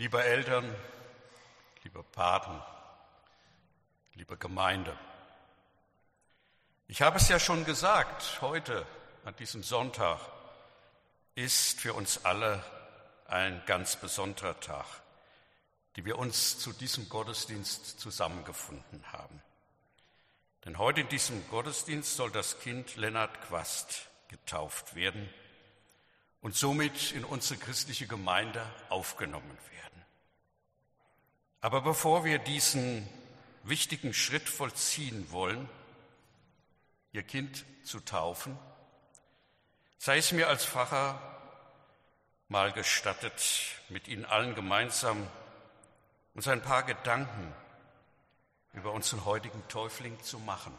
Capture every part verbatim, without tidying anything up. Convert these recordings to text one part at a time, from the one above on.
Liebe Eltern, liebe Paten, liebe Gemeinde, ich habe es ja schon gesagt, heute an diesem Sonntag ist für uns alle ein ganz besonderer Tag, die wir uns zu diesem Gottesdienst zusammengefunden haben. Denn heute in diesem Gottesdienst soll das Kind Lennart Quast getauft werden und somit in unsere christliche Gemeinde aufgenommen werden. Aber bevor wir diesen wichtigen Schritt vollziehen wollen, ihr Kind zu taufen, sei es mir als Pfarrer mal gestattet, mit Ihnen allen gemeinsam uns ein paar Gedanken über unseren heutigen Täufling zu machen.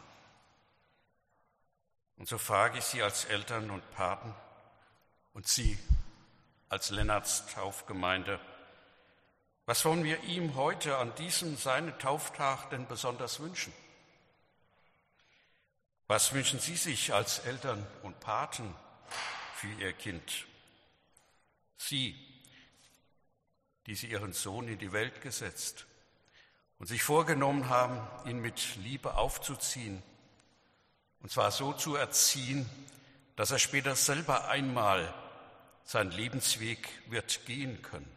Und so frage ich Sie als Eltern und Paten und Sie als Lennarts Taufgemeinde, was wollen wir ihm heute an diesem seinen Tauftag denn besonders wünschen? Was wünschen Sie sich als Eltern und Paten für Ihr Kind? Sie, die Sie Ihren Sohn in die Welt gesetzt und sich vorgenommen haben, ihn mit Liebe aufzuziehen, und zwar so zu erziehen, dass er später selber einmal seinen Lebensweg wird gehen können.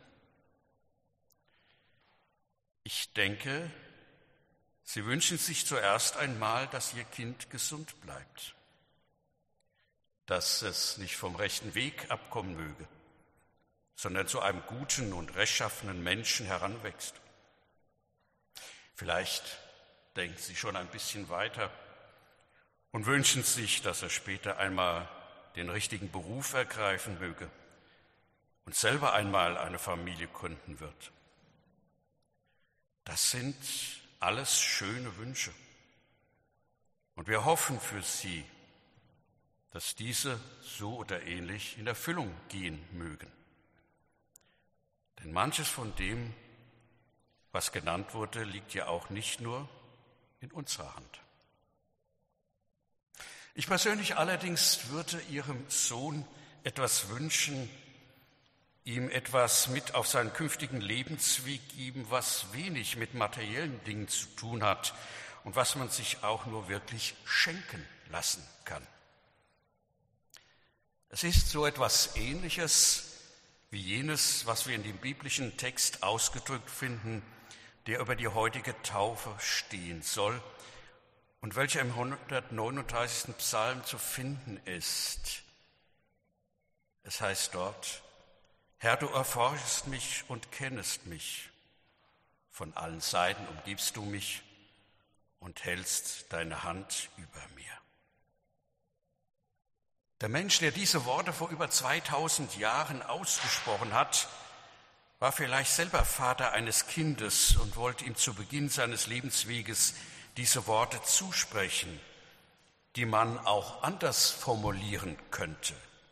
Ich denke, Sie wünschen sich zuerst einmal, dass Ihr Kind gesund bleibt, dass es nicht vom rechten Weg abkommen möge, sondern zu einem guten und rechtschaffenen Menschen heranwächst. Vielleicht denken Sie schon ein bisschen weiter und wünschen sich, dass er später einmal den richtigen Beruf ergreifen möge und selber einmal eine Familie gründen wird. Das sind alles schöne Wünsche. Und wir hoffen für Sie, dass diese so oder ähnlich in Erfüllung gehen mögen. Denn manches von dem, was genannt wurde, liegt ja auch nicht nur in unserer Hand. Ich persönlich allerdings würde Ihrem Sohn etwas wünschen, ihm etwas mit auf seinen künftigen Lebensweg geben, was wenig mit materiellen Dingen zu tun hat und was man sich auch nur wirklich schenken lassen kann. Es ist so etwas Ähnliches wie jenes, was wir in dem biblischen Text ausgedrückt finden, der über die heutige Taufe stehen soll und welcher im hundertneununddreißigsten Psalm zu finden ist. Es heißt dort: Herr, du erforschest mich und kennest mich. Von allen Seiten umgibst du mich und hältst deine Hand über mir. Der Mensch, der diese Worte vor über zweitausend Jahren ausgesprochen hat, war vielleicht selber Vater eines Kindes und wollte ihm zu Beginn seines Lebensweges diese Worte zusprechen, die man auch anders formulieren könnte.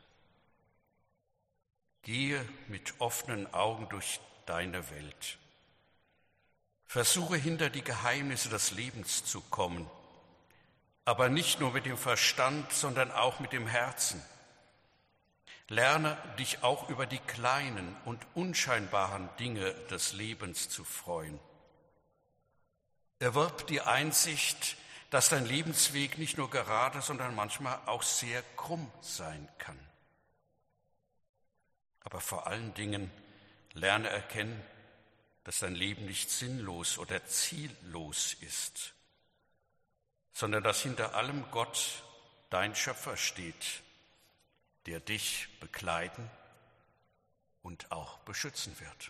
Gehe mit offenen Augen durch deine Welt. Versuche hinter die Geheimnisse des Lebens zu kommen, aber nicht nur mit dem Verstand, sondern auch mit dem Herzen. Lerne dich auch über die kleinen und unscheinbaren Dinge des Lebens zu freuen. Erwirb die Einsicht, dass dein Lebensweg nicht nur gerade, sondern manchmal auch sehr krumm sein kann. Aber vor allen Dingen lerne erkennen, dass dein Leben nicht sinnlos oder ziellos ist, sondern dass hinter allem Gott, dein Schöpfer, steht, der dich begleiten und auch beschützen wird.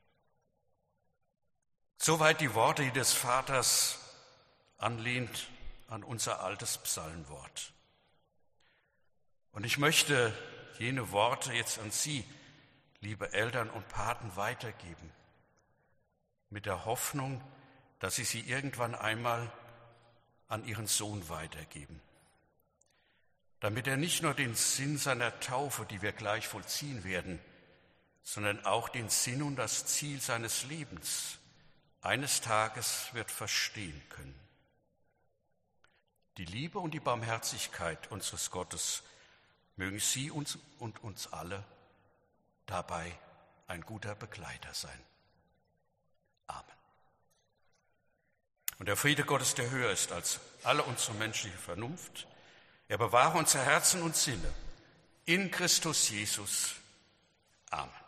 Soweit die Worte des Vaters, anlehnt an unser altes Psalmwort. Und ich möchte jene Worte jetzt an Sie, liebe Eltern und Paten, weitergeben, mit der Hoffnung, dass Sie sie irgendwann einmal an Ihren Sohn weitergeben, damit er nicht nur den Sinn seiner Taufe, die wir gleich vollziehen werden, sondern auch den Sinn und das Ziel seines Lebens eines Tages wird verstehen können. Die Liebe und die Barmherzigkeit unseres Gottes mögen Sie uns und uns alle dabei ein guter Begleiter sein. Amen. Und der Friede Gottes, der höher ist als alle unsere menschliche Vernunft, er bewahre unser Herzen und Sinne in Christus Jesus. Amen.